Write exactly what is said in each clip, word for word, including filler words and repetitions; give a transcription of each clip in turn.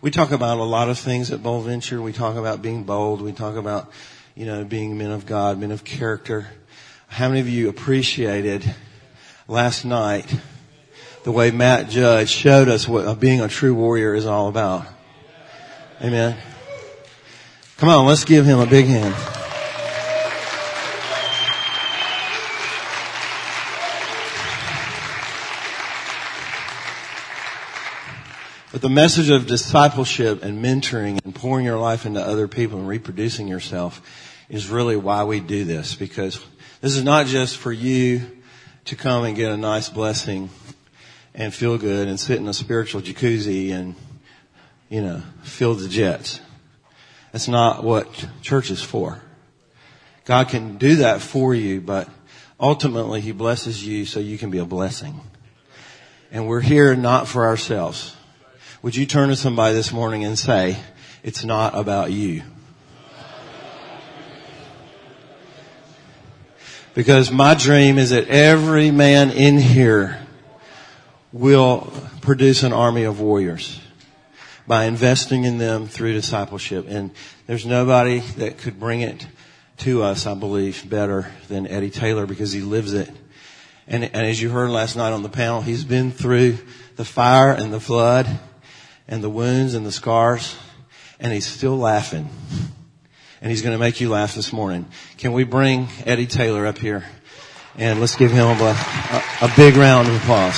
We talk about a lot of things at Bold Venture. We talk about being bold. We talk about, you know, being men of God, men of character. How many of you appreciated last night the way Matt Judge showed us what being a true warrior is all about? Amen. Come on, let's give him a big hand. But the message of discipleship and mentoring and pouring your life into other people and reproducing yourself is really why we do this. Because this is not just for you to come and get a nice blessing and feel good and sit in a spiritual jacuzzi and, you know, feel the jets. That's not what church is for. God can do that for you, but ultimately He blesses you so you can be a blessing. And we're here not for ourselves. Would you turn to somebody this morning and say, it's not about you? Because my dream is that every man in here will produce an army of warriors by investing in them through discipleship. And there's nobody that could bring it to us, I believe, better than Eddie Taylor, because he lives it. And, and as you heard last night on the panel, he's been through the fire and the flood and the wounds and the scars, and he's still laughing. And he's going to make you laugh this morning. Can we bring Eddie Taylor up here? And let's give him a, a, a big round of applause.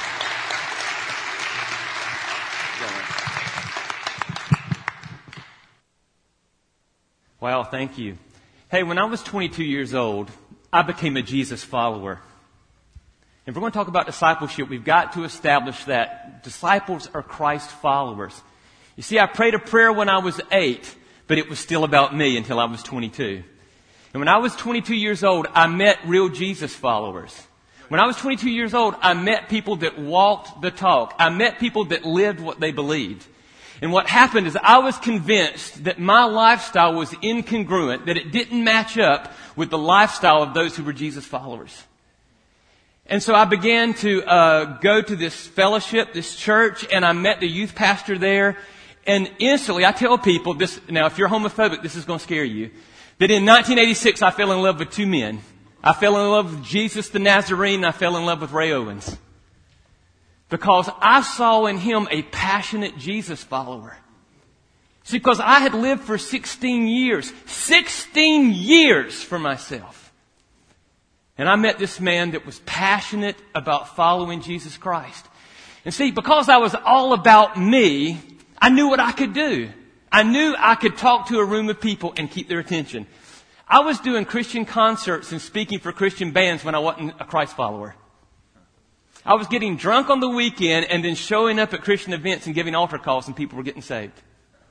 Wow, thank you. Hey, when I was twenty-two years old, I became a Jesus follower. If we're going to talk about discipleship, we've got to establish that disciples are Christ followers. You see, I prayed a prayer when I was eight, but it was still about me until I was twenty-two. And when I was twenty-two years old, I met real Jesus followers. When I was twenty-two years old, I met people that walked the talk. I met people that lived what they believed. And what happened is I was convinced that my lifestyle was incongruent, that it didn't match up with the lifestyle of those who were Jesus followers. And so I began to uh go to this fellowship, this church, and I met the youth pastor there. And instantly, I tell people this, now if you're homophobic, this is going to scare you, that in nineteen eighty-six, I fell in love with two men. I fell in love with Jesus the Nazarene, and I fell in love with Ray Owens. Because I saw in him a passionate Jesus follower. See, because I had lived for sixteen years, sixteen years for myself. And I met this man that was passionate about following Jesus Christ. And see, because I was all about me, I knew what I could do. I knew I could talk to a room of people and keep their attention. I was doing Christian concerts and speaking for Christian bands when I wasn't a Christ follower. I was getting drunk on the weekend and then showing up at Christian events and giving altar calls, and people were getting saved.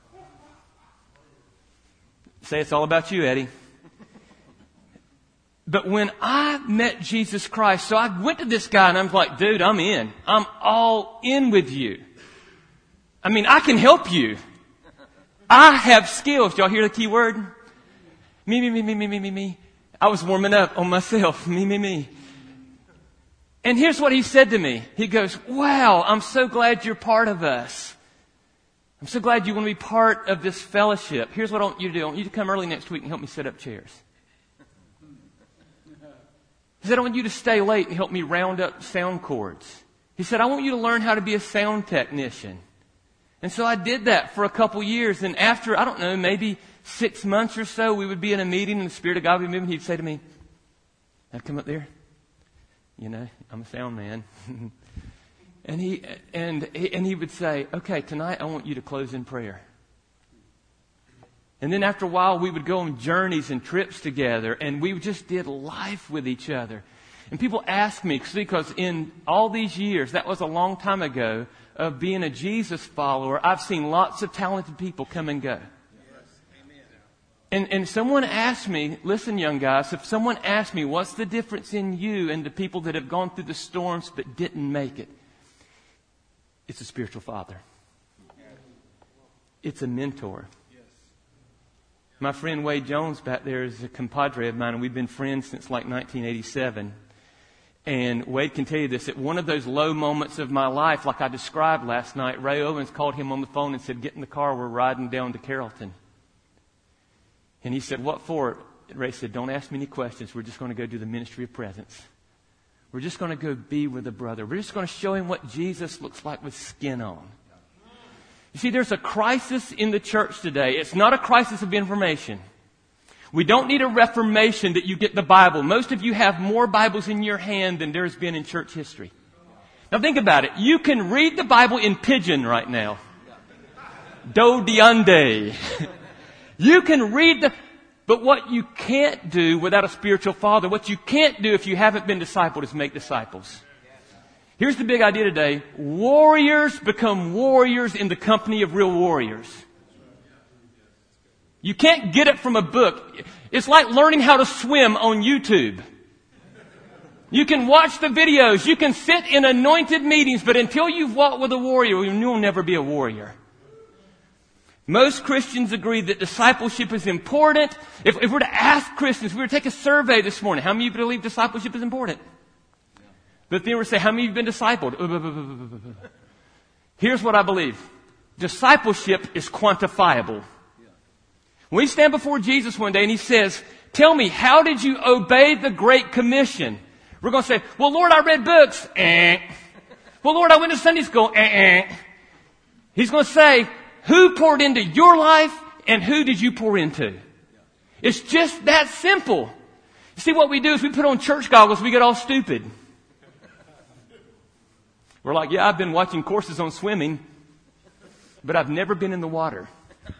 Say it's all about you, Eddie. But when I met Jesus Christ, so I went to this guy and I was like, dude, I'm in. I'm all in with you. I mean, I can help you. I have skills. Y'all hear the key word? Me, me, me, me, me, me, me, me. I was warming up on myself. Me, me, me. And here's what he said to me. He goes, wow, I'm so glad you're part of us. I'm so glad you want to be part of this fellowship. Here's what I want you to do. I want you to come early next week and help me set up chairs. He said, I want you to stay late and help me round up sound cords. He said, I want you to learn how to be a sound technician. And so I did that for a couple years. And after, I don't know, maybe six months or so, we would be in a meeting and the Spirit of God would be moving. He'd say to me, I'd come up there. You know, I'm a sound man. and he, and, and he would say, okay, tonight I want you to close in prayer. And then after a while, we would go on journeys and trips together, and we just did life with each other. And people ask me, because in all these years, that was a long time ago, of being a Jesus follower, I've seen lots of talented people come and go. And, and someone asked me, listen, young guys, if someone asked me, what's the difference in you and the people that have gone through the storms but didn't make it? It's a spiritual father. It's a mentor. My friend Wade Jones back there is a compadre of mine, and we've been friends since like nineteen eighty-seven. And Wade can tell you this, at one of those low moments of my life, like I described last night, Ray Owens called him on the phone and said, get in the car, we're riding down to Carrollton. And he said, what for? Ray said, don't ask me any questions. We're just going to go do the ministry of presence. We're just going to go be with a brother. We're just going to show him what Jesus looks like with skin on. You see, there's a crisis in the church today. It's not a crisis of information. We don't need a reformation that you get the Bible. Most of you have more Bibles in your hand than there's been in church history. Now think about it. You can read the Bible in pidgin right now. Do diande. You can read the... But what you can't do without a spiritual father, what you can't do if you haven't been discipled is make disciples. Here's the big idea today. Warriors become warriors in the company of real warriors. You can't get it from a book. It's like learning how to swim on YouTube. You can watch the videos. You can sit in anointed meetings, but until you've walked with a warrior, you'll never be a warrior. Most Christians agree that discipleship is important. If, if we're to ask Christians, if we were to take a survey this morning, how many of you believe discipleship is important? But then we say, how many of you have been discipled? Here's what I believe. Discipleship is quantifiable. When we stand before Jesus one day and He says, tell me, how did you obey the Great Commission? We're going to say, well, Lord, I read books. Eh. Well, Lord, I went to Sunday school. Eh, eh. He's going to say, who poured into your life and who did you pour into? It's just that simple. You see, what we do is we put on church goggles, we get all stupid. We're like, yeah, I've been watching courses on swimming, but I've never been in the water.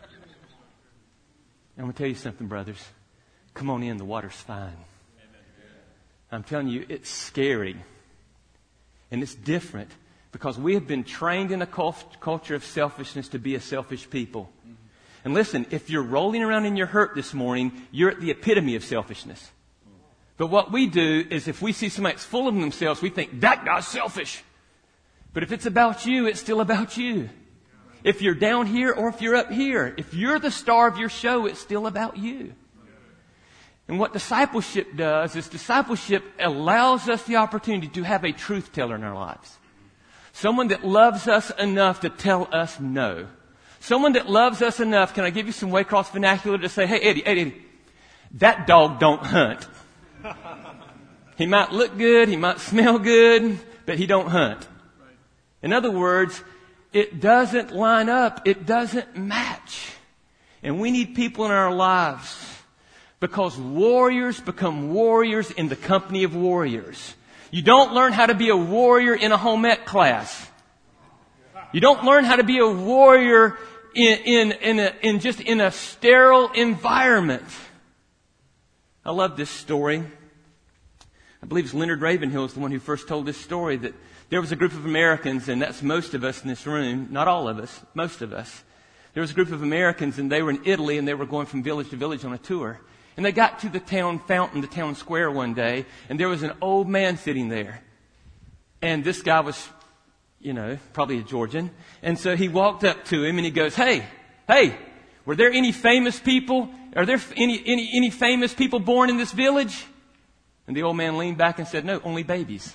I'm going to tell you something, brothers. Come on in, the water's fine. I'm telling you, it's scary. And it's different because we have been trained in a cult- culture of selfishness to be a selfish people. And listen, if you're rolling around in your hurt this morning, you're at the epitome of selfishness. But what we do is if we see somebody that's full of themselves, we think, that guy's selfish. But if it's about you, it's still about you. If you're down here or if you're up here, if you're the star of your show, it's still about you. And what discipleship does is discipleship allows us the opportunity to have a truth teller in our lives. Someone that loves us enough to tell us no. Someone that loves us enough, can I give you some Waycross vernacular to say, hey, Eddie, Eddie, Eddie, that dog don't hunt. He might look good, he might smell good, but he don't hunt. In other words, it doesn't line up. It doesn't match. And we need people in our lives because warriors become warriors in the company of warriors. You don't learn how to be a warrior in a home ec class. You don't learn how to be a warrior in, in, in, a, in just in a sterile environment. I love this story. I believe it's Leonard Ravenhill is the one who first told this story, that there was a group of Americans, and that's most of us in this room, not all of us, most of us. There was a group of Americans, and they were in Italy, and they were going from village to village on a tour. And they got to the town fountain, the town square one day, and there was an old man sitting there. And this guy was, you know, probably a Georgian. And so he walked up to him, and he goes, hey, hey, were there any famous people? Are there any, any, any famous people born in this village? And the old man leaned back and said, no, only babies.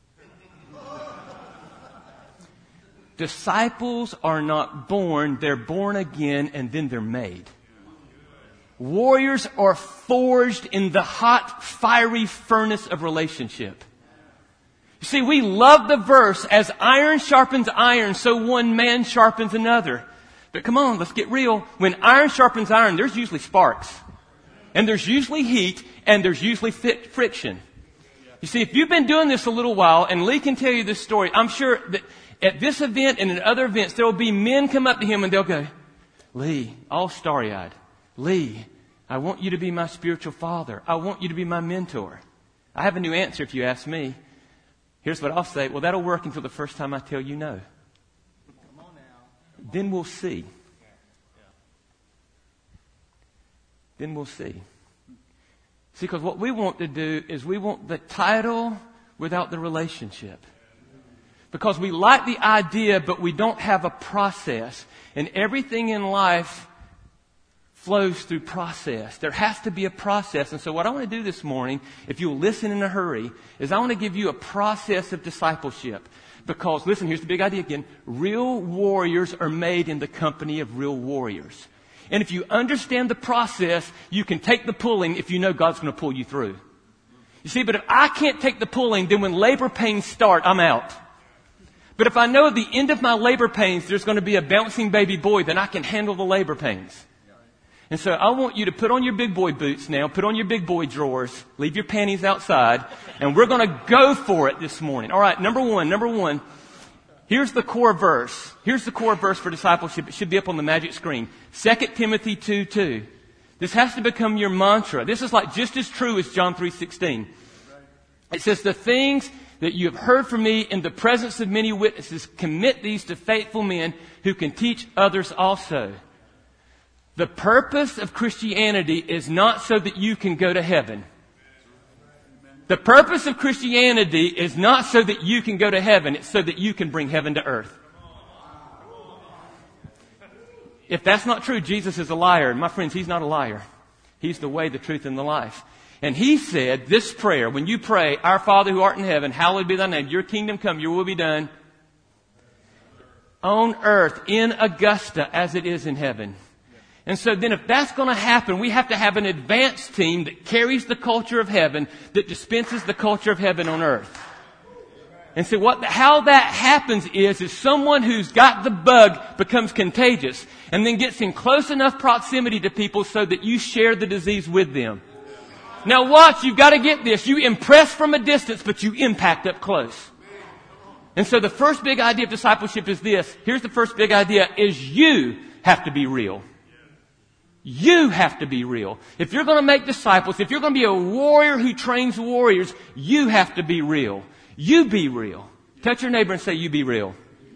Disciples are not born, they're born again and then they're made. Warriors are forged in the hot, fiery furnace of relationship. You see, we love the verse, as iron sharpens iron, so one man sharpens another. But come on, let's get real. When iron sharpens iron, there's usually sparks. And there's usually heat, and there's usually fit friction. You see, if you've been doing this a little while, and Lee can tell you this story, I'm sure that at this event and in other events, there will be men come up to him and they'll go, Lee, all starry-eyed, Lee, I want you to be my spiritual father. I want you to be my mentor. I have a new answer if you ask me. Here's what I'll say. Well, that'll work until the first time I tell you no. Come on now. Then we'll see. Then we'll see. See, because what we want to do is we want the title without the relationship. Because we like the idea, but we don't have a process. And everything in life flows through process. There has to be a process. And so what I want to do this morning, if you'll listen in a hurry, is I want to give you a process of discipleship. Because, listen, here's the big idea again. Real warriors are made in the company of real warriors. And if you understand the process, you can take the pulling if you know God's going to pull you through. You see, but if I can't take the pulling, then when labor pains start, I'm out. But if I know at the end of my labor pains, there's going to be a bouncing baby boy, then I can handle the labor pains. And so I want you to put on your big boy boots now, put on your big boy drawers, leave your panties outside, and we're going to go for it this morning. All right, number one, number one, here's the core verse. Here's the core verse for discipleship. It should be up on the magic screen. Second Timothy two two. This has to become your mantra. This is like just as true as John three sixteen. It says, the things that you have heard from me in the presence of many witnesses, commit these to faithful men who can teach others also. The purpose of Christianity is not so that you can go to heaven. The purpose of Christianity is not so that you can go to heaven. It's so that you can bring heaven to earth. If that's not true, Jesus is a liar. And my friends, He's not a liar. He's the way, the truth, and the life. And He said this prayer, when you pray, Our Father who art in heaven, hallowed be thy name. Your kingdom come, your will be done on earth in Augusta as it is in heaven. And so then if that's going to happen, we have to have an advanced team that carries the culture of heaven, that dispenses the culture of heaven on earth. And so what, how that happens is, is someone who's got the bug becomes contagious and then gets in close enough proximity to people so that you share the disease with them. Now watch, you've got to get this. You impress from a distance, but you impact up close. And so the first big idea of discipleship is this. Here's the first big idea, is you have to be real. You have to be real. If you're going to make disciples, if you're going to be a warrior who trains warriors, you have to be real. You be real. Touch your neighbor and say, you be real.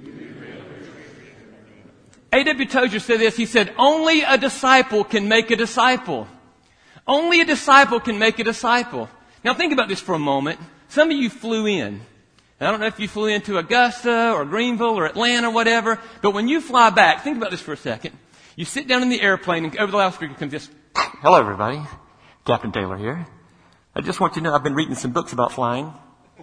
A W Tozer said this. He said, only a disciple can make a disciple. Only a disciple can make a disciple. Now think about this for a moment. Some of you flew in. I don't know if you flew into Augusta or Greenville or Atlanta or whatever, but when you fly back, think about this for a second. You sit down in the airplane and over the loudspeaker comes this. Hello everybody. Captain Taylor here. I just want you to know I've been reading some books about flying.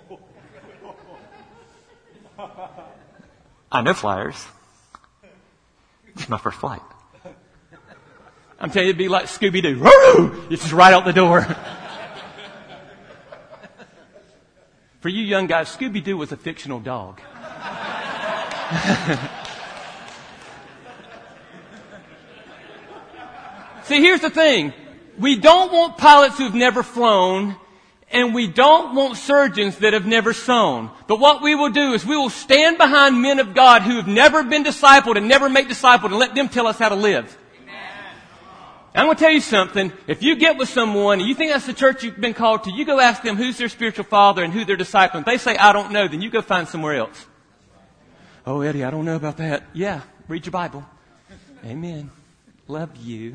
I know flyers. It's my first flight. I'm telling you, it'd be like Scooby-Doo. It's just right out the door. For you young guys, Scooby-Doo was a fictional dog. See, here's the thing. We don't want pilots who've never flown, and we don't want surgeons that have never sown. But what we will do is we will stand behind men of God who have never been discipled and never make discipled and let them tell us how to live. I'm going to tell you something. If you get with someone and you think that's the church you've been called to, you go ask them who's their spiritual father and who they're discipling. If they say, I don't know, then you go find somewhere else. Oh, Eddie, I don't know about that. Yeah, read your Bible. Amen. Love you.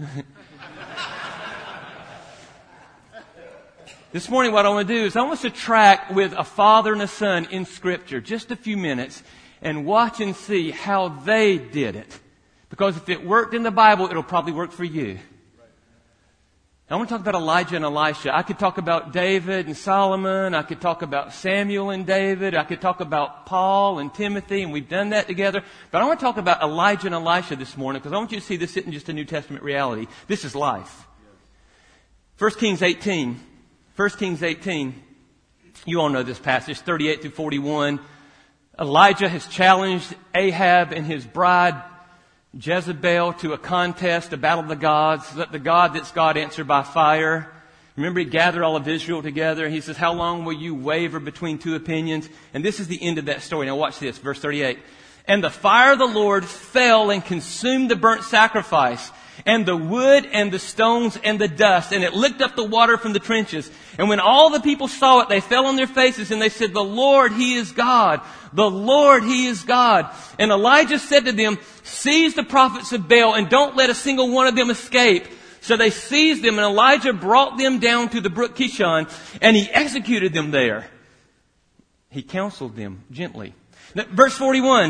This morning what I want to do is I want us to track with a father and a son in Scripture just a few minutes and watch and see how they did it. Because if it worked in the Bible, it'll probably work for you. I want to talk about Elijah and Elisha. I could talk about David and Solomon. I could talk about Samuel and David. I could talk about Paul and Timothy, and we've done that together. But I want to talk about Elijah and Elisha this morning because I want you to see this isn't just a New Testament reality. This is life. First Kings eighteen. First Kings eighteen. You all know this passage, thirty-eight through forty-one. Elijah has challenged Ahab and his bride Jezebel to a contest, a battle of the gods. Let the God that's God answer by fire. Remember, he gathered all of Israel together. He says, how long will you waver between two opinions? And this is the end of that story. Now watch this, verse thirty-eight. And the fire of the Lord fell and consumed the burnt sacrifice, and the wood and the stones and the dust, and it licked up the water from the trenches. And when all the people saw it, they fell on their faces and they said, the Lord, He is God. The Lord, He is God. And Elijah said to them, seize the prophets of Baal and don't let a single one of them escape. So they seized them, and Elijah brought them down to the brook Kishon, and he executed them there. He counseled them gently. Now, verse forty-one,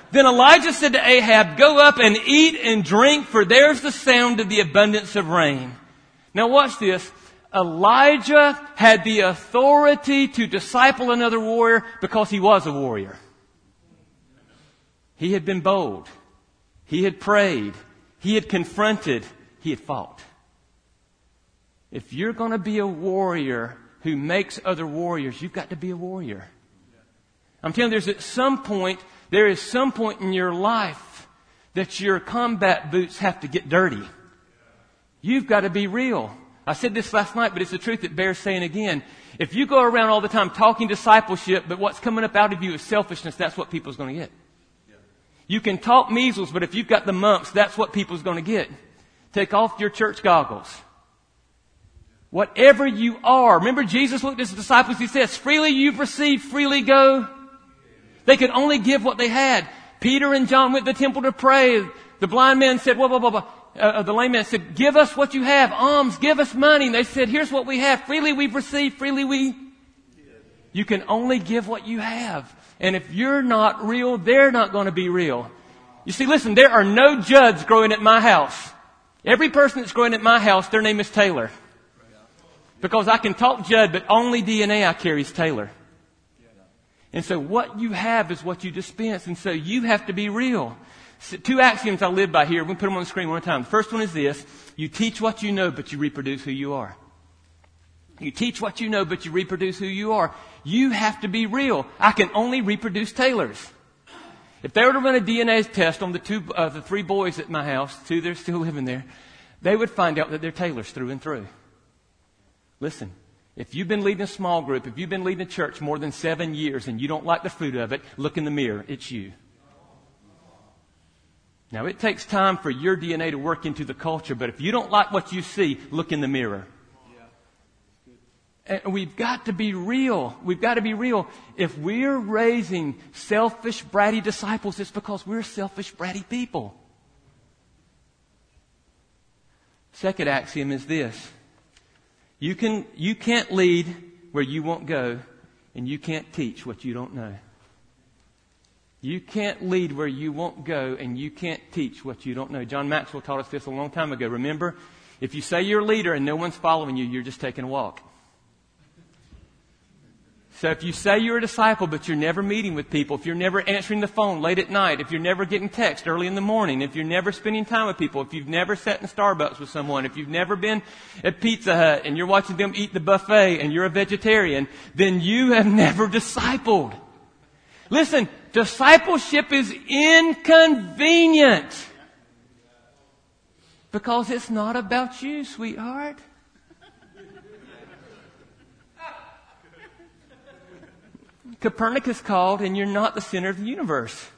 Then Elijah said to Ahab, go up and eat and drink, for there's the sound of the abundance of rain. Now watch this. Elijah had the authority to disciple another warrior because he was a warrior. He had been bold. He had prayed. He had confronted. He had fought. If you're going to be a warrior who makes other warriors, you've got to be a warrior. I'm telling you, there's at some point, there is some point in your life that your combat boots have to get dirty. You've got to be real. I said this last night, but it's the truth that bears saying again. If you go around all the time talking discipleship, but what's coming up out of you is selfishness, that's what people's going to get. You can talk measles, but if you've got the mumps, that's what people's going to get. Take off your church goggles. Whatever you are. Remember Jesus looked at his disciples, he says, freely you've received, freely go. They could only give what they had. Peter and John went to the temple to pray. The blind man said, whoa, whoa, whoa, whoa. Uh, the lame man said, give us what you have. Alms, give us money. And they said, here's what we have. Freely we've received, freely we. You can only give what you have. And if you're not real, they're not going to be real. You see, listen, there are no Judds growing at my house. Every person that's growing at my house, their name is Taylor. Because I can talk Judd, but only D N A I carry is Taylor. And so what you have is what you dispense. And so you have to be real. So two axioms I live by here. We'll put them on the screen one time. The first one is this. You teach what you know, but you reproduce who you are. You teach what you know, but you reproduce who you are. You have to be real. I can only reproduce Taylors. If they were to run a D N A test on the two, uh, the three boys at my house, two that are still living there, they would find out that they're Taylors through and through. Listen, if you've been leading a small group, if you've been leading a church more than seven years and you don't like the fruit of it, look in the mirror. It's you. Now, it takes time for your D N A to work into the culture, but if you don't like what you see, look in the mirror. And we've got to be real. We've got to be real. If we're raising selfish, bratty disciples, it's because we're selfish, bratty people. Second axiom is this. You can, you can't lead where you won't go, and you can't teach what you don't know. You can't lead where you won't go, and you can't teach what you don't know. John Maxwell taught us this a long time ago. Remember, if you say you're a leader and no one's following you, you're just taking a walk. So if you say you're a disciple, but you're never meeting with people, if you're never answering the phone late at night, if you're never getting text early in the morning, if you're never spending time with people, if you've never sat in Starbucks with someone, if you've never been at Pizza Hut and you're watching them eat the buffet and you're a vegetarian, then you have never discipled. Listen, discipleship is inconvenient because it's not about you, sweetheart. Copernicus called, and you're not the center of the universe.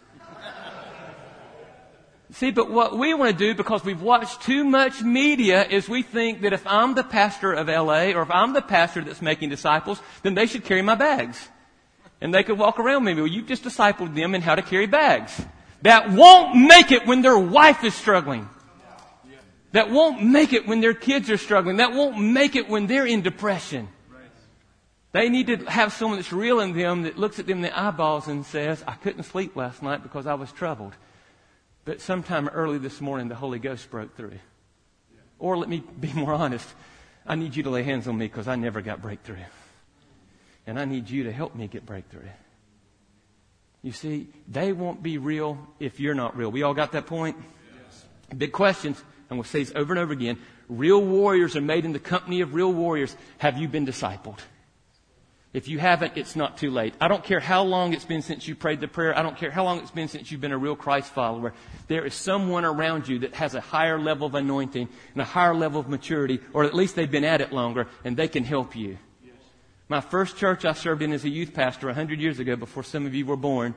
See, but what we want to do, because we've watched too much media, is we think that if I'm the pastor of L A, or if I'm the pastor that's making disciples, then they should carry my bags. And they could walk around me. Well, you've just discipled them in how to carry bags. That won't make it when their wife is struggling. That won't make it when their kids are struggling. That won't make it when they're in depression. They need to have someone that's real in them that looks at them in the eyeballs and says, I couldn't sleep last night because I was troubled. But sometime early this morning, the Holy Ghost broke through. Or let me be more honest. I need you to lay hands on me because I never got breakthrough. And I need you to help me get breakthrough. You see, they won't be real if you're not real. We all got that point? Yes. Big questions. And we'll say this over and over again. Real warriors are made in the company of real warriors. Have you been discipled? If you haven't, it's not too late. I don't care how long it's been since you prayed the prayer. I don't care how long it's been since you've been a real Christ follower. There is someone around you that has a higher level of anointing and a higher level of maturity, or at least they've been at it longer, and they can help you. Yes. My first church I served in as a youth pastor a hundred years ago, before some of you were born.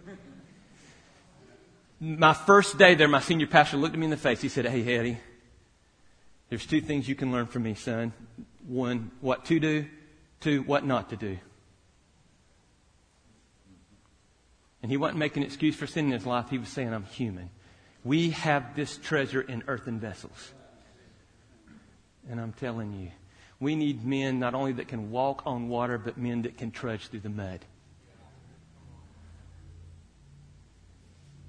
My first day there, my senior pastor looked at me in the face. He said, hey, Eddie, there's two things you can learn from me, son. One, what to do. Two, what not to do. And he wasn't making an excuse for sin in his life. He was saying, I'm human. We have this treasure in earthen vessels. And I'm telling you, we need men not only that can walk on water, but men that can trudge through the mud.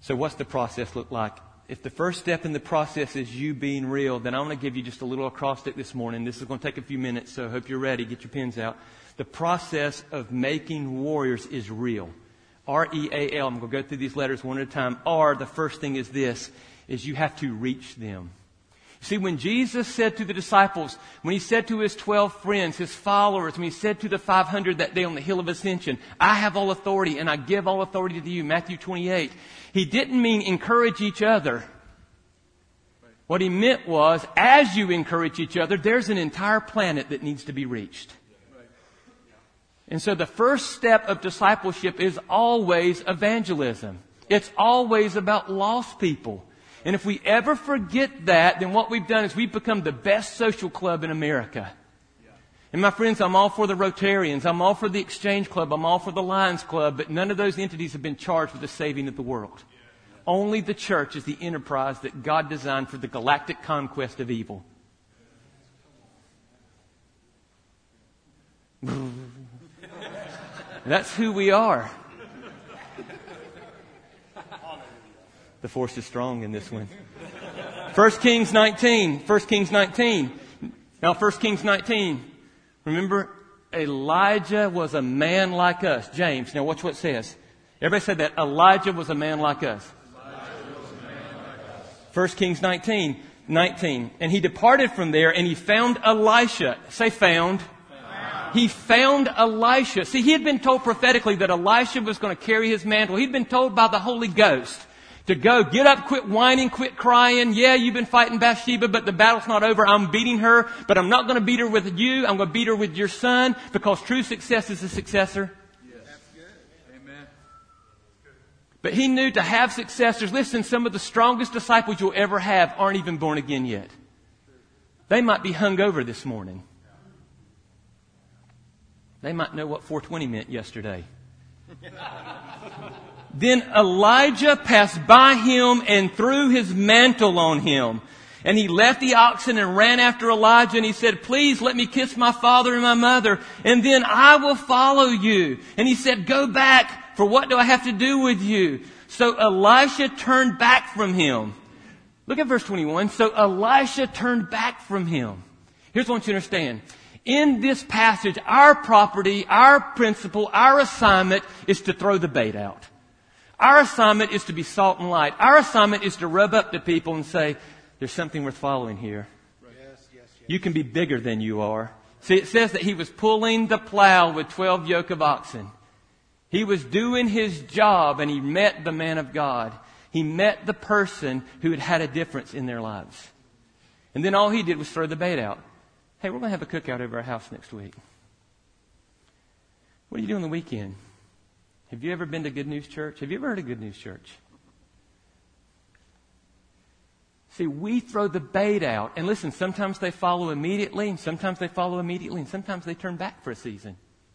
So what's the process look like? If the first step in the process is you being real, then I'm going to give you just a little acrostic this morning. This is going to take a few minutes, so I hope you're ready. Get your pens out. The process of making warriors is real. R E A L. I'm going to go through these letters one at a time. R, the first thing is this, is you have to reach them. You see, when Jesus said to the disciples, when he said to his twelve friends, his followers, when he said to the five hundred that day on the hill of ascension, I have all authority and I give all authority to you, Matthew twenty-eight, he didn't mean encourage each other. What he meant was, as you encourage each other, there's an entire planet that needs to be reached. And so the first step of discipleship is always evangelism. It's always about lost people. And if we ever forget that, then what we've done is we've become the best social club in America. And my friends, I'm all for the Rotarians. I'm all for the Exchange Club. I'm all for the Lions Club. But none of those entities have been charged with the saving of the world. Only the church is the enterprise that God designed for the galactic conquest of evil. That's who we are. The force is strong in this one. First Kings nineteen. First Kings nineteen. Now, First Kings nineteen. Remember, Elijah was a man like us. James. Now, watch what it says. Everybody said that. Elijah was a man like us. First Kings nineteen. nineteen. And he departed from there and he found Elisha. Say found. He found Elisha. See, he had been told prophetically that Elisha was going to carry his mantle. He'd been told by the Holy Ghost to go, get up, quit whining, quit crying. Yeah, you've been fighting Bathsheba, but the battle's not over. I'm beating her, but I'm not going to beat her with you. I'm going to beat her with your son, because true success is a successor. Yes. That's good. Amen. But he knew to have successors. Listen, some of the strongest disciples you'll ever have aren't even born again yet. They might be hungover this morning. They might know what four twenty meant yesterday. Then Elijah passed by him and threw his mantle on him. And he left the oxen and ran after Elijah, and he said, please let me kiss my father and my mother, and then I will follow you. And he said, go back, for what do I have to do with you? So Elisha turned back from him. Look at verse twenty-one. So Elisha turned back from him. Here's what I want you to understand. In this passage, our property, our principle, our assignment is to throw the bait out. Our assignment is to be salt and light. Our assignment is to rub up to people and say, there's something worth following here. Yes, yes, yes. You can be bigger than you are. See, it says that he was pulling the plow with twelve yoke of oxen. He was doing his job, and he met the man of God. He met the person who had had a difference in their lives. And then all he did was throw the bait out. Hey, we're going to have a cookout over our house next week. What do you do on the weekend? Have you ever been to Good News Church? Have you ever heard of Good News Church? See, we throw the bait out. And listen, sometimes they follow immediately, and sometimes they follow immediately, and sometimes they turn back for a season.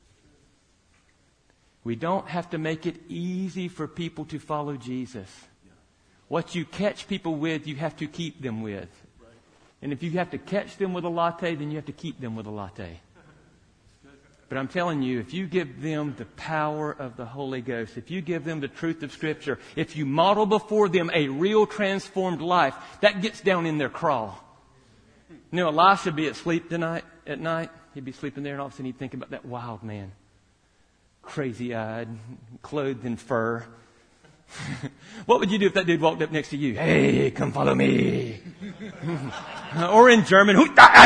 We don't have to make it easy for people to follow Jesus. What you catch people with, you have to keep them with. And if you have to catch them with a latte, then you have to keep them with a latte. But I'm telling you, if you give them the power of the Holy Ghost, if you give them the truth of Scripture, if you model before them a real transformed life, that gets down in their crawl. You know, Elisha would be at sleep tonight, at night. He'd be sleeping there, and all of a sudden he'd think about that wild man. Crazy-eyed, clothed in fur. What would you do if that dude walked up next to you? Hey, come follow me. Or in German,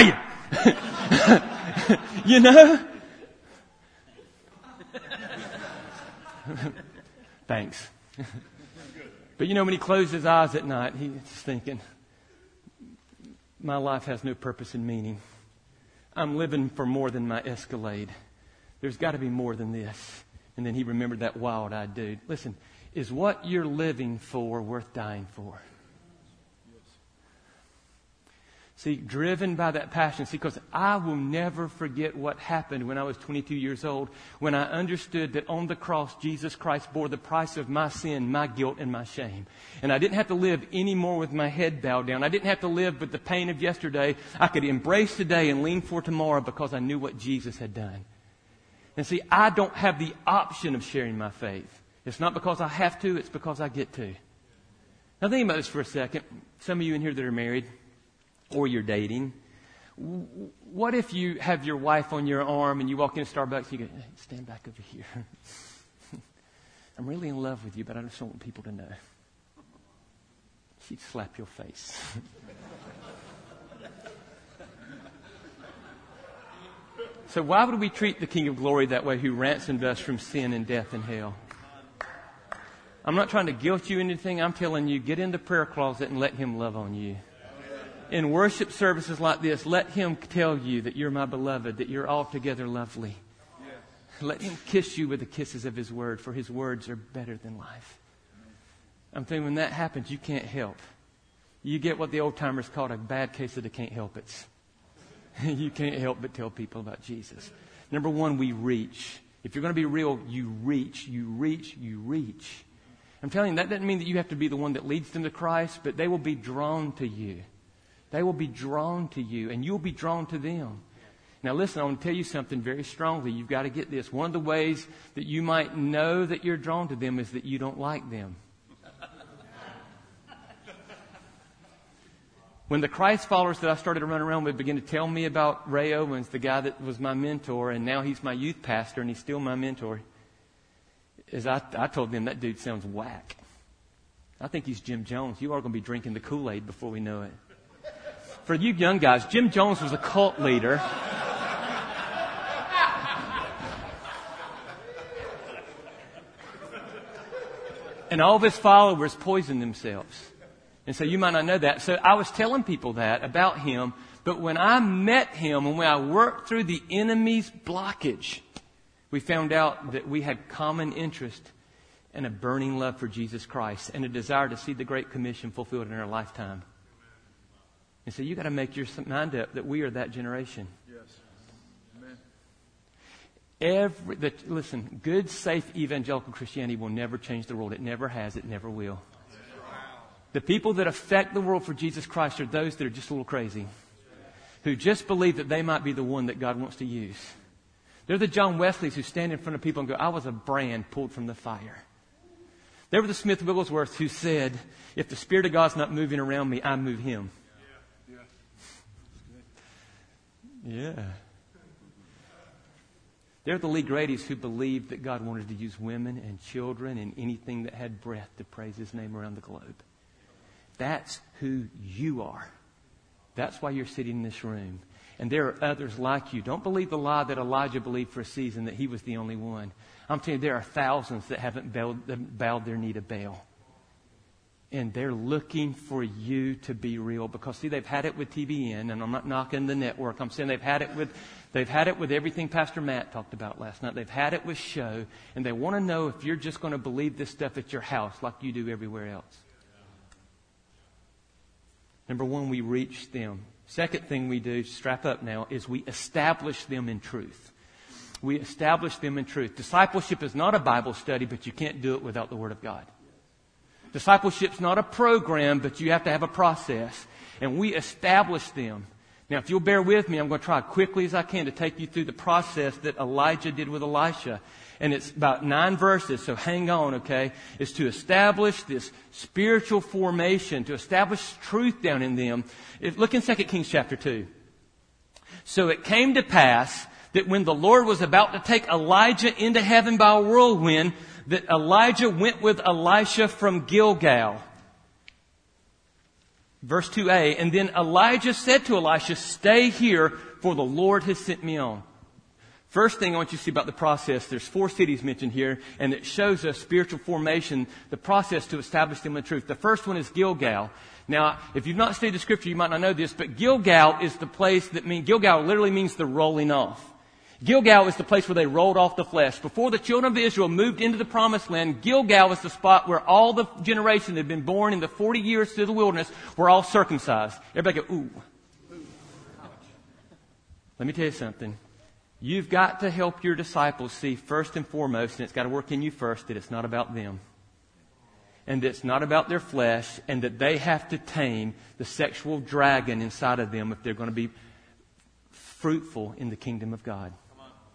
you know? Thanks. But you know, when he closed his eyes at night, he's thinking, my life has no purpose and meaning. I'm living for more than my Escalade. There's got to be more than this. And then he remembered that wild-eyed dude. Listen, is what you're living for worth dying for? See, driven by that passion. See, because I will never forget what happened when I was twenty-two years old, when I understood that on the cross, Jesus Christ bore the price of my sin, my guilt, and my shame. And I didn't have to live anymore with my head bowed down. I didn't have to live with the pain of yesterday. I could embrace today and lean for tomorrow because I knew what Jesus had done. And see, I don't have the option of sharing my faith. It's not because I have to, it's because I get to. Now think about this for a second. Some of you in here that are married or you're dating. What if you have your wife on your arm and you walk into Starbucks and you go, hey, stand back over here. I'm really in love with you, but I just don't want people to know. She'd slap your face. So why would we treat the King of Glory that way, who ransomed us from sin and death and hell? I'm not trying to guilt you into anything. I'm telling you, get in the prayer closet and let Him love on you. In worship services like this, let Him tell you that you're my beloved, that you're altogether lovely. Let Him kiss you with the kisses of His word, for His words are better than life. I'm thinking when that happens, you can't help. You get what the old timers called a bad case of the can't help it. You can't help but tell people about Jesus. Number one, we reach. If you're going to be real, you reach, you reach, you reach. I'm telling you, that doesn't mean that you have to be the one that leads them to Christ, but they will be drawn to you. They will be drawn to you, and you'll be drawn to them. Now listen, I want to tell you something very strongly. You've got to get this. One of the ways that you might know that you're drawn to them is that you don't like them. When the Christ followers that I started to run around with began to tell me about Ray Owens, the guy that was my mentor, and now he's my youth pastor, and he's still my mentor, is I, I told them that dude sounds whack. I think he's Jim Jones. You are going to be drinking the Kool-Aid before we know it. For you young guys, Jim Jones was a cult leader. And all of his followers poisoned themselves. And so you might not know that. So I was telling people that about him. But when I met him and when I worked through the enemy's blockage, we found out that we had common interest and a burning love for Jesus Christ and a desire to see the Great Commission fulfilled in our lifetime. And so you got to make your mind up that we are that generation. Yes. Amen. Every, the, listen, good, safe evangelical Christianity will never change the world. It never has. It never will. The people that affect the world for Jesus Christ are those that are just a little crazy, who just believe that they might be the one that God wants to use. They're the John Wesleys who stand in front of people and go, I was a brand pulled from the fire. They were the Smith Wigglesworths who said, if the Spirit of God's not moving around me, I move Him. Yeah. They're the Lee Grady's who believed that God wanted to use women and children and anything that had breath to praise His name around the globe. That's who you are. That's why you're sitting in this room. And there are others like you. Don't believe the lie that Elijah believed for a season that he was the only one. I'm telling you, there are thousands that haven't bowed, bowed their knee to Baal. And they're looking for you to be real. Because, see, they've had it with T B N, and I'm not knocking the network. I'm saying they've had it with they've had it with everything Pastor Matt talked about last night. They've had it with show. And they want to know if you're just going to believe this stuff at your house like you do everywhere else. Number one, we reach them. Second thing we do, strap up now, is we establish them in truth. We establish them in truth. Discipleship is not a Bible study, but you can't do it without the Word of God. Discipleship's not a program, but you have to have a process. And we establish them. Now, if you'll bear with me, I'm going to try as quickly as I can to take you through the process that Elijah did with Elisha. And it's about nine verses, so hang on, okay? It's to establish this spiritual formation, to establish truth down in them. If, look in Second Kings chapter two. So it came to pass that when the Lord was about to take Elijah into heaven by a whirlwind, that Elijah went with Elisha from Gilgal. Verse two a, and then Elijah said to Elisha, stay here, for the Lord has sent me on. First thing I want you to see about the process, there's four cities mentioned here, and it shows us spiritual formation, the process to establish them in truth. The first one is Gilgal. Now, if you've not studied the scripture, you might not know this, but Gilgal is the place that means, Gilgal literally means the rolling off. Gilgal is the place where they rolled off the flesh. Before the children of Israel moved into the promised land, Gilgal was the spot where all the generation that had been born in the forty years through the wilderness were all circumcised. Everybody go, ooh. Let me tell you something. You've got to help your disciples see first and foremost, and it's got to work in you first, that it's not about them. And that it's not about their flesh, and that they have to tame the sexual dragon inside of them if they're going to be fruitful in the kingdom of God.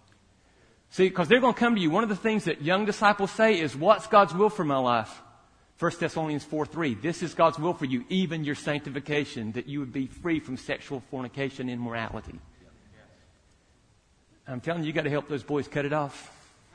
See, because they're going to come to you. One of the things that young disciples say is, what's God's will for my life? First Thessalonians four three, this is God's will for you, even your sanctification, that you would be free from sexual fornication and immorality. I'm telling you, you got to help those boys cut it off.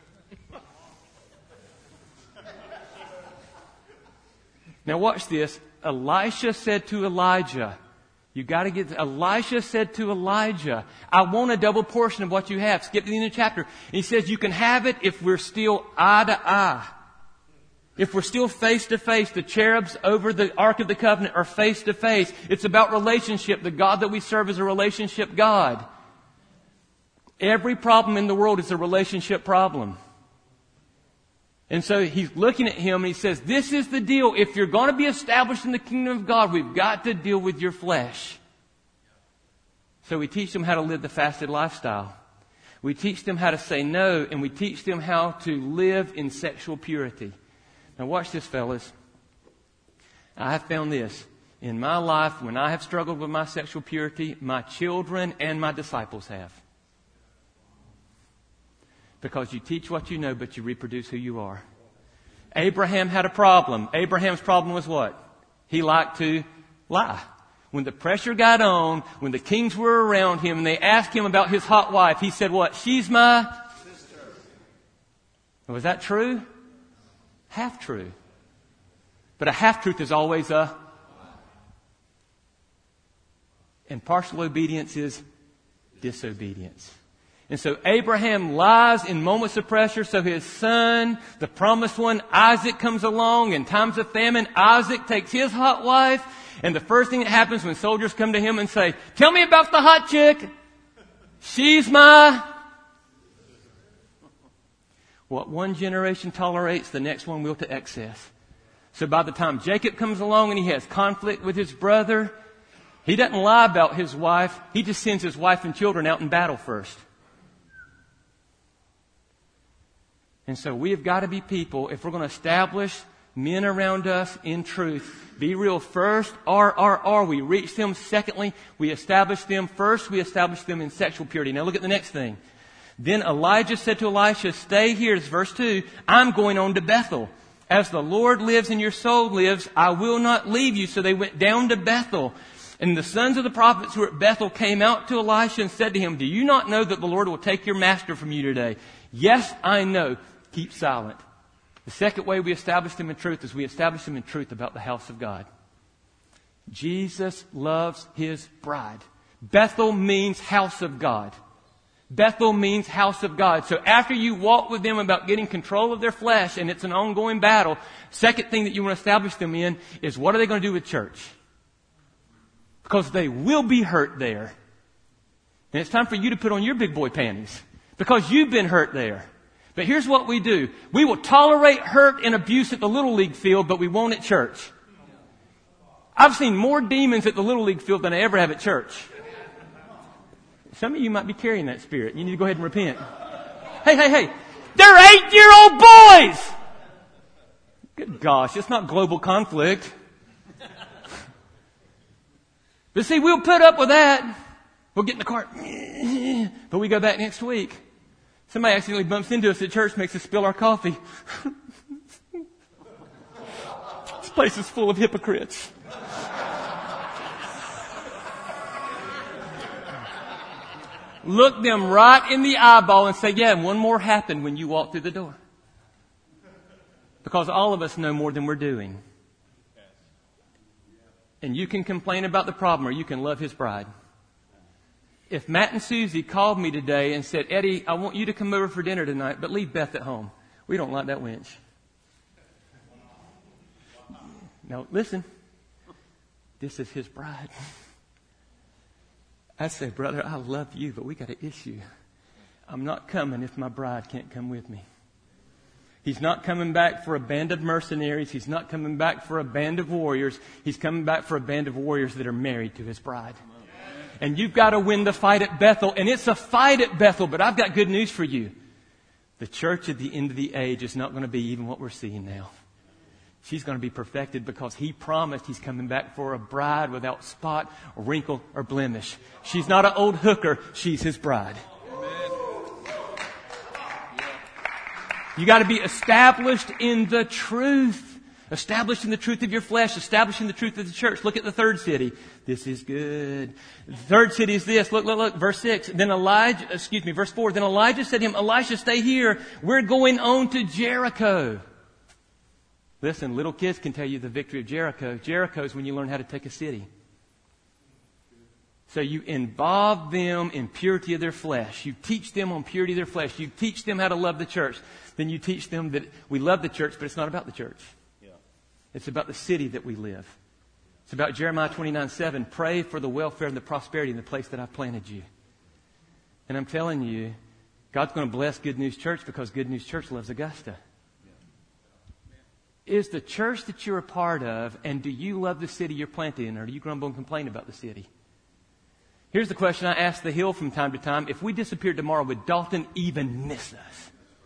Now watch this. Elisha said to Elijah, you got to get, Elisha said to Elijah, I want a double portion of what you have. Skip to the end of the chapter. And he says, you can have it if we're still eye to eye. If we're still face to face. The cherubs over the Ark of the Covenant are face to face. It's about relationship. The God that we serve is a relationship God. Every problem in the world is a relationship problem. And so he's looking at him and he says, this is the deal. If you're going to be established in the kingdom of God, we've got to deal with your flesh. So we teach them how to live the fasted lifestyle. We teach them how to say no, and we teach them how to live in sexual purity. Now watch this, fellas. I have found this. In my life, when I have struggled with my sexual purity, my children and my disciples have. Because you teach what you know, but you reproduce who you are. Abraham had a problem. Abraham's problem was what? He liked to lie. When the pressure got on, when the kings were around him and they asked him about his hot wife, he said what? She's my sister. Was that true? Half true. But a half truth is always a. And partial obedience is disobedience. And so Abraham lies in moments of pressure. So his son, the promised one, Isaac, comes along. In times of famine, Isaac takes his hot wife. And the first thing that happens when soldiers come to him and say, tell me about the hot chick. She's my. What one generation tolerates, the next one will to excess. So by the time Jacob comes along and he has conflict with his brother, he doesn't lie about his wife. He just sends his wife and children out in battle first. And so we have got to be people, if we're going to establish men around us in truth, be real. First, are, are, are we reach them? Secondly, we establish them. First, we establish them in sexual purity. Now look at the next thing. Then Elijah said to Elisha, stay here. It's verse two. I'm going on to Bethel. As the Lord lives and your soul lives, I will not leave you. So they went down to Bethel. And the sons of the prophets who were at Bethel came out to Elisha and said to him, do you not know that the Lord will take your master from you today? Yes, I know. Keep silent. The second way we establish them in truth is we establish them in truth about the house of God. Jesus loves his bride. Bethel means house of God. Bethel means house of God. So after you walk with them about getting control of their flesh, and it's an ongoing battle, second thing that you want to establish them in is what are they going to do with church? Because they will be hurt there. And it's time for you to put on your big boy panties. Because you've been hurt there. But here's what we do. We will tolerate hurt and abuse at the Little League field, but we won't at church. I've seen more demons at the Little League field than I ever have at church. Some of you might be carrying that spirit. You need to go ahead and repent. Hey, hey, hey. They're eight-year-old boys! Good gosh, it's not global conflict. But see, we'll put up with that. We'll get in the car. But we go back next week. Somebody accidentally bumps into us at church, makes us spill our coffee. This place is full of hypocrites. Look them right in the eyeball and say, yeah, one more happened when you walked through the door. Because all of us know more than we're doing. And you can complain about the problem or you can love his bride. If Matt and Susie called me today and said, Eddie, I want you to come over for dinner tonight, but leave Beth at home. We don't like that wench. Now, listen. This is his bride. I say, brother, I love you, but we got an issue. I'm not coming if my bride can't come with me. He's not coming back for a band of mercenaries. He's not coming back for a band of warriors. He's coming back for a band of warriors that are married to his bride. And you've got to win the fight at Bethel. And it's a fight at Bethel, but I've got good news for you. The church at the end of the age is not going to be even what we're seeing now. She's going to be perfected because he promised he's coming back for a bride without spot or wrinkle or blemish. She's not an old hooker. She's his bride. You got to be established in the truth Establishing the truth of your flesh, establishing the truth of the church. Look at the third city. This is good. The third city is this. Look, look, look. Verse six. Then Elijah, excuse me, verse four. Then Elijah said to him, Elisha, stay here. We're going on to Jericho. Listen, little kids can tell you the victory of Jericho. Jericho is when you learn how to take a city. So you involve them in purity of their flesh. You teach them on purity of their flesh. You teach them how to love the church. Then you teach them that we love the church, but it's not about the church. It's about the city that we live. It's about Jeremiah twenty-nine seven. Pray for the welfare and the prosperity in the place that I've planted you. And I'm telling you, God's going to bless Good News Church because Good News Church loves Augusta. Is the church that you're a part of, and do you love the city you're planted in, or do you grumble and complain about the city? Here's the question I ask the Hill from time to time. If we disappeared tomorrow, would Dalton even miss us?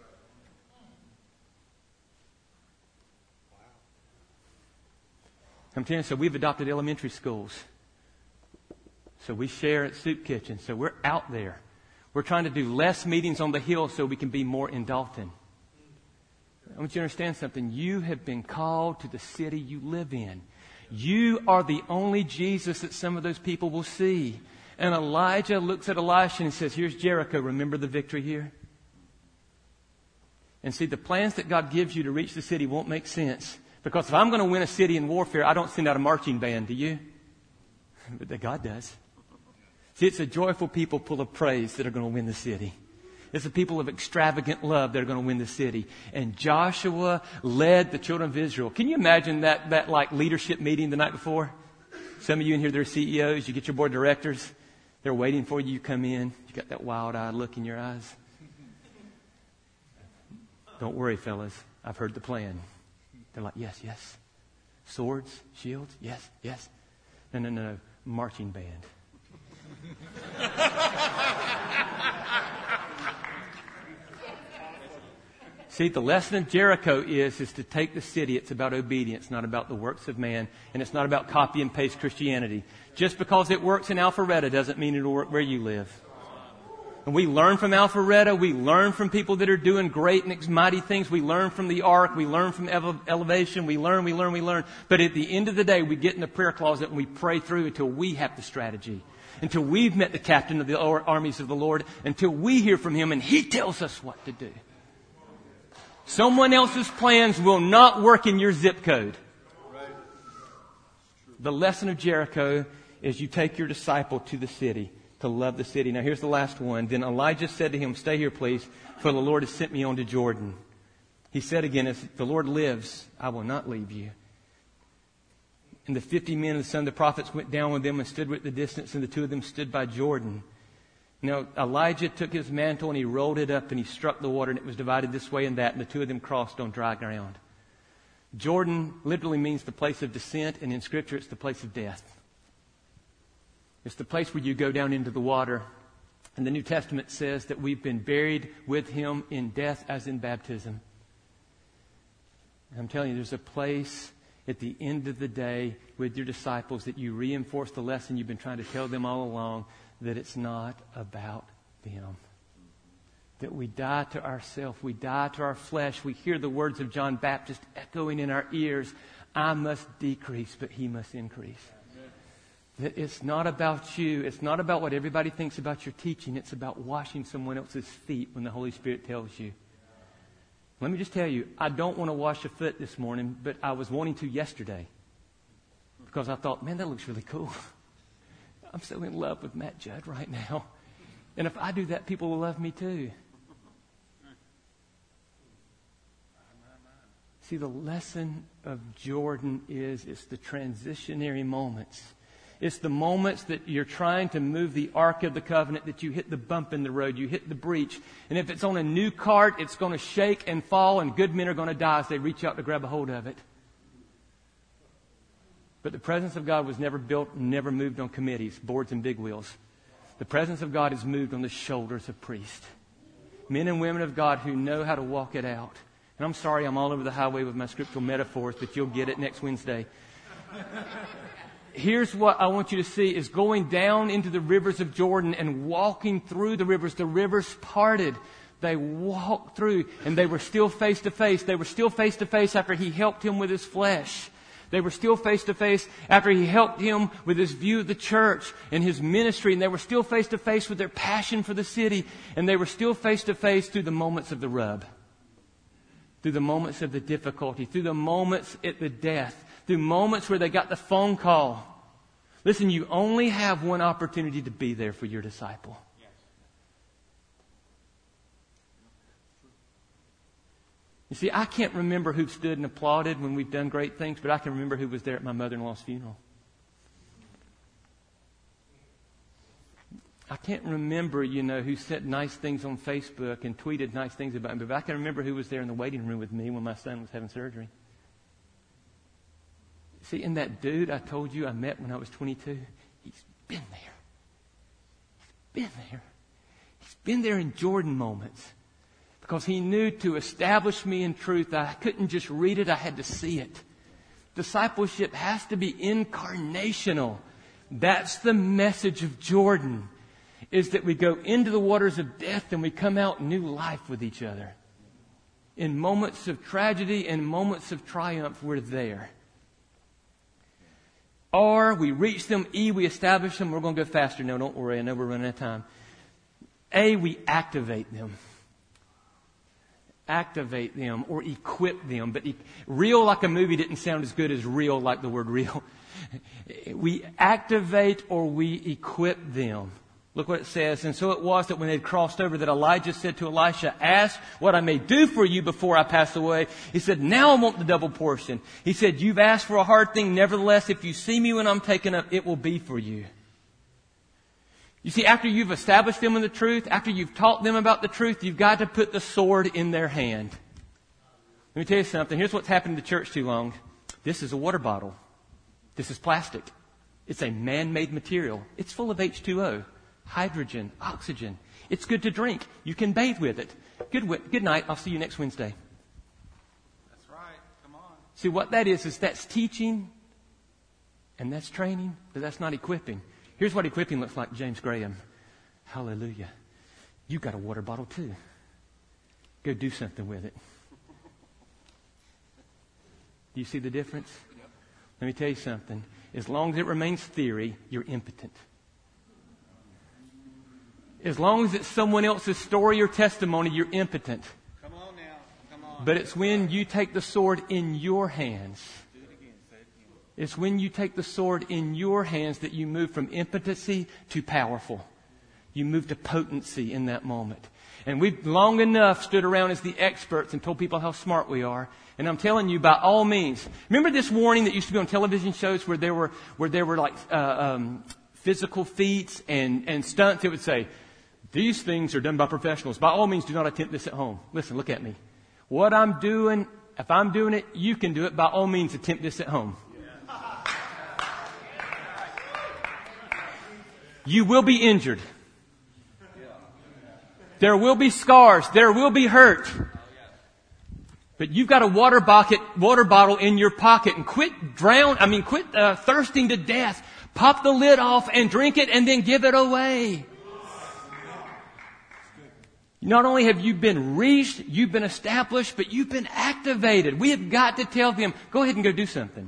I'm telling you, so we've adopted elementary schools. So we share at Soup Kitchen. So we're out there. We're trying to do less meetings on the Hill so we can be more in Dalton. I want you to understand something. You have been called to the city you live in. You are the only Jesus that some of those people will see. And Elijah looks at Elisha and says, here's Jericho. Remember the victory here? And see, the plans that God gives you to reach the city won't make sense. Because if I'm going to win a city in warfare, I don't send out a marching band, do you? But God does. See, it's a joyful people full of praise that are going to win the city. It's a people of extravagant love that are going to win the city. And Joshua led the children of Israel. Can you imagine that, that like leadership meeting the night before? Some of you in here, they're C E Os. You get your board of directors. They're waiting for you. You come in. You got that wild-eyed look in your eyes. Don't worry, fellas. I've heard the plan. They're like, yes, yes. Swords, shields, yes, yes. No, no, no, no. Marching band. See, the lesson of Jericho is, is to take the city. It's about obedience, not about the works of man. And it's not about copy and paste Christianity. Just because it works in Alpharetta doesn't mean it'll work where you live. And we learn from Alpharetta. We learn from people that are doing great and mighty things. We learn from the Ark. We learn from ele- Elevation. We learn, we learn, we learn. But at the end of the day, we get in the prayer closet and we pray through until we have the strategy. Until we've met the captain of the armies of the Lord. Until we hear from him and he tells us what to do. Someone else's plans will not work in your zip code. The lesson of Jericho is you take your disciple to the city. To love the city. Now here's the last one. Then Elijah said to him, stay here please, for the Lord has sent me on to Jordan. He said again, if the Lord lives, I will not leave you. And the fifty men of the son of the prophets went down with them and stood at the distance, and the two of them stood by Jordan. Now Elijah took his mantle and he rolled it up and he struck the water and it was divided this way and that, and the two of them crossed on dry ground. Jordan literally means the place of descent, and in Scripture it's the place of death. It's the place where you go down into the water. And the New Testament says that we've been buried with him in death as in baptism. And I'm telling you, there's a place at the end of the day with your disciples that you reinforce the lesson you've been trying to tell them all along, that it's not about them. That we die to ourselves. We die to our flesh. We hear the words of John Baptist echoing in our ears. I must decrease, but he must increase. That it's not about you. It's not about what everybody thinks about your teaching. It's about washing someone else's feet when the Holy Spirit tells you. Let me just tell you, I don't want to wash a foot this morning, but I was wanting to yesterday. Because I thought, man, that looks really cool. I'm so in love with Matt Judd right now. And if I do that, people will love me too. See, the lesson of Jordan is it's the transitionary moments. It's the moments that you're trying to move the Ark of the Covenant, that you hit the bump in the road, you hit the breach. And if it's on a new cart, it's going to shake and fall, and good men are going to die as they reach out to grab a hold of it. But the presence of God was never built, never moved on committees, boards, and big wheels. The presence of God is moved on the shoulders of priests. Men and women of God who know how to walk it out. And I'm sorry I'm all over the highway with my scriptural metaphors, but you'll get it next Wednesday. Here's what I want you to see is going down into the rivers of Jordan and walking through the rivers. The rivers parted. They walked through and they were still face to face. They were still face to face after He helped him with his flesh. They were still face to face after He helped him with his view of the church and his ministry. And they were still face to face with their passion for the city. And they were still face to face through the moments of the rub. Through the moments of the difficulty. Through the moments at the death. Through moments where they got the phone call. Listen, you only have one opportunity to be there for your disciple. You see, I can't remember who stood and applauded when we've done great things, but I can remember who was there at my mother-in-law's funeral. I can't remember, you know, who said nice things on Facebook and tweeted nice things about me, but I can remember who was there in the waiting room with me when my son was having surgery. See, and that dude I told you I met when I was twenty-two, he's been there. He's been there. He's been there in Jordan moments. Because he knew to establish me in truth, I couldn't just read it, I had to see it. Discipleship has to be incarnational. That's the message of Jordan, is that we go into the waters of death and we come out new life with each other. In moments of tragedy and moments of triumph, we're there. R, we reach them. E, we establish them. We're going to go faster now, don't worry, I know we're running out of time. A, we activate them. Activate them or equip them. But e- real like a movie didn't sound as good as real like the word real. We activate or we equip them. Look what it says. And so it was that when they had crossed over that Elijah said to Elisha, ask what I may do for you before I pass away. He said, now I want the double portion. He said, you've asked for a hard thing. Nevertheless, if you see me when I'm taken up, it will be for you. You see, after you've established them in the truth, after you've taught them about the truth, you've got to put the sword in their hand. Let me tell you something. Here's what's happened to the church too long. This is a water bottle. This is plastic. It's a man-made material. It's full of H two O, hydrogen, oxygen. It's good to drink. You can bathe with it. Good, good night. I'll see you next Wednesday. That's right. Come on. See, what that is, is that's teaching and that's training, but that's not equipping. Here's what equipping looks like, James Graham. Hallelujah. You got a water bottle too. Go do something with it. Do you see the difference? Yep. Let me tell you something. As long as it remains theory, you're impotent. As long as it's someone else's story or testimony, you're impotent. Come on now. Come on. But it's when you take the sword in your hands. It's when you take the sword in your hands that you move from impotency to powerful. You move to potency in that moment. And we've long enough stood around as the experts and told people how smart we are. And I'm telling you, by all means, remember this warning that used to be on television shows where there were where there were like uh, um, physical feats and and stunts. It would say, "These things are done by professionals. By all means, do not attempt this at home." Listen, look at me. What I'm doing, if I'm doing it, you can do it. By all means, attempt this at home. You will be injured. There will be scars. There will be hurt. But you've got a water bucket, water bottle in your pocket, and quit drown. I mean, quit uh, thirsting to death. Pop the lid off and drink it, and then give it away. Not only have you been reached, you've been established, but you've been activated. We have got to tell them, go ahead and go do something.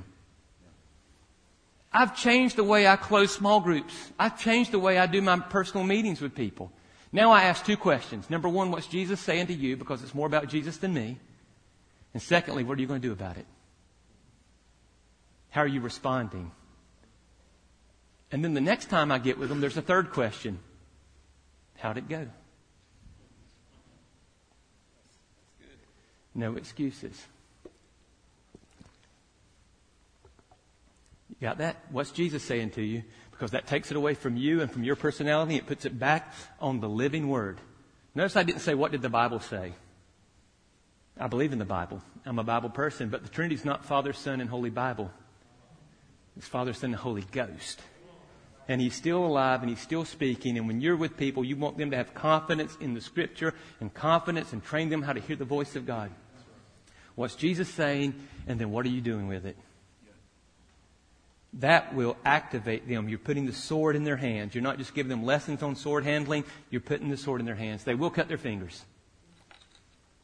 I've changed the way I close small groups. I've changed the way I do my personal meetings with people. Now I ask two questions. Number one, what's Jesus saying to you? Because it's more about Jesus than me. And secondly, what are you going to do about it? How are you responding? And then the next time I get with them, there's a third question. How'd it go? No excuses. You got that? What's Jesus saying to you? Because that takes it away from you and from your personality. It puts it back on the living Word. Notice I didn't say, what did the Bible say? I believe in the Bible. I'm a Bible person. But the Trinity is not Father, Son, and Holy Bible. It's Father, Son, and Holy Ghost. And He's still alive and He's still speaking. And when you're with people, you want them to have confidence in the Scripture and confidence and train them how to hear the voice of God. What's Jesus saying? And then what are you doing with it? That will activate them. You're putting the sword in their hands. You're not just giving them lessons on sword handling. You're putting the sword in their hands. They will cut their fingers.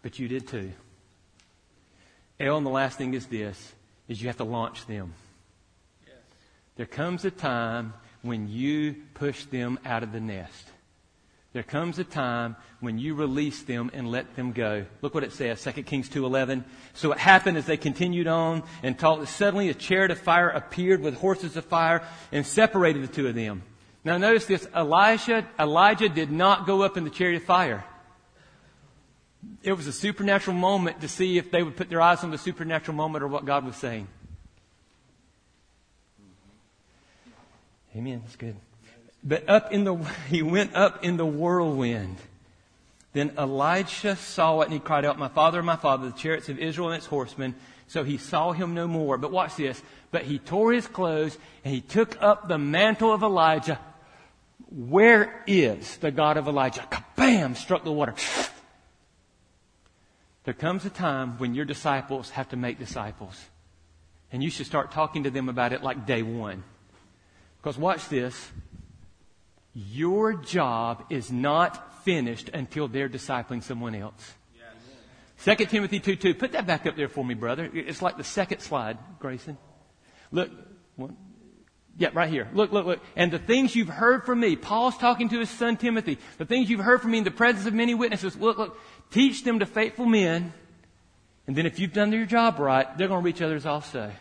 But you did too. L, and the last thing is this, is you have to launch them. Yes. There comes a time when you push them out of the nest. There comes a time when you release them and let them go. Look what it says, Second Kings two eleven. So it happened as they continued on and talked that suddenly a chariot of fire appeared with horses of fire and separated the two of them. Now notice this, Elijah, Elijah did not go up in the chariot of fire. It was a supernatural moment to see if they would put their eyes on the supernatural moment or what God was saying. Amen. That's good. But up in the, he went up in the whirlwind. Then Elijah saw it and he cried out, "My father, my father, the chariots of Israel and its horsemen." So he saw him no more. But watch this. But he tore his clothes and he took up the mantle of Elijah. Where is the God of Elijah? Kabam! Struck the water. There comes a time when your disciples have to make disciples. And you should start talking to them about it like day one. Because watch this. Your job is not finished until they're discipling someone else. Yes. Second Timothy two two. Put that back up there for me, brother. It's like the second slide, Grayson. Look. One, yeah, right here. Look, look, look. And the things you've heard from me. Paul's talking to his son Timothy. The things you've heard from me in the presence of many witnesses. Look, look. Teach them to faithful men. And then if you've done your job right, they're going to reach others also.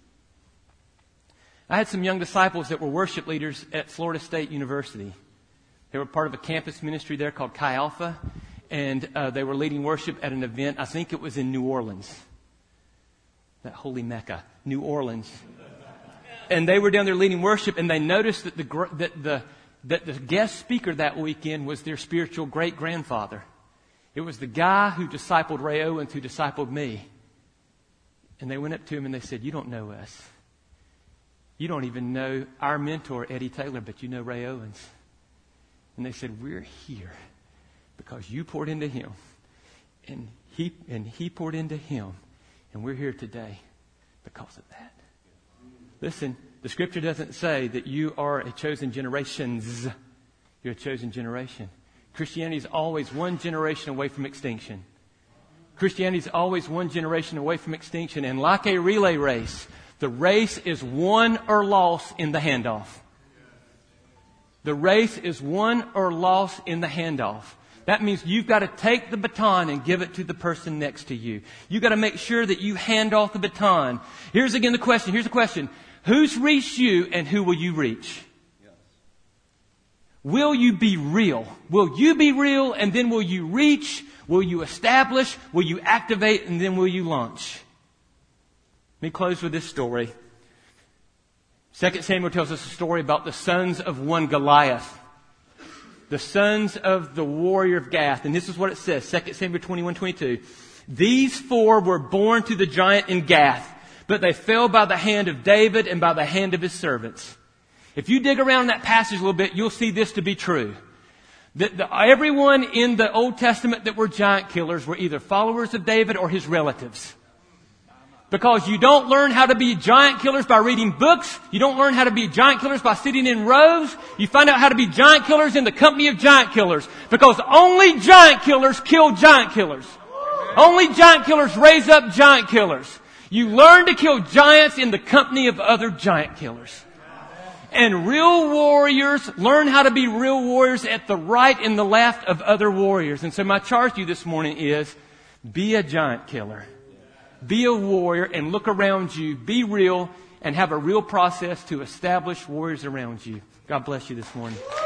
I had some young disciples that were worship leaders at Florida State University. They were part of a campus ministry there called Chi Alpha. And uh, they were leading worship at an event. I think it was in New Orleans. That holy Mecca. New Orleans. And they were down there leading worship. And they noticed that the, that the, that the guest speaker that weekend was their spiritual great-grandfather. It was the guy who discipled Ray Owens who discipled me. And they went up to him and they said, "You don't know us. You don't even know our mentor, Eddie Taylor, but you know Ray Owens." And they said, "We're here because you poured into him. And he, and he poured into him. And we're here today because of that." Listen, the scripture doesn't say that you are a chosen generations. You're a chosen generation. Christianity is always one generation away from extinction. Christianity is always one generation away from extinction. And like a relay race, the race is won or lost in the handoff. The race is won or lost in the handoff. That means you've got to take the baton and give it to the person next to you. You've got to make sure that you hand off the baton. Here's again the question. Here's the question. Who's reached you and who will you reach? Will you be real? Will you be real and then will you reach? Will you establish? Will you activate and then will you launch? Let me close with this story. Second Samuel tells us a story about the sons of one Goliath. The sons of the warrior of Gath. And this is what it says. Second Samuel twenty-one twenty-two. These four were born to the giant in Gath, but they fell by the hand of David and by the hand of his servants. If you dig around that passage a little bit, you'll see this to be true. That the, everyone in the Old Testament that were giant killers were either followers of David or his relatives. Because you don't learn how to be giant killers by reading books. You don't learn how to be giant killers by sitting in rows. You find out how to be giant killers in the company of giant killers. Because only giant killers kill giant killers. Only giant killers raise up giant killers. You learn to kill giants in the company of other giant killers. And real warriors learn how to be real warriors at the right and the left of other warriors. And so my charge to you this morning is, be a giant killer. Be a warrior and look around you. Be real and have a real process to establish warriors around you. God bless you this morning.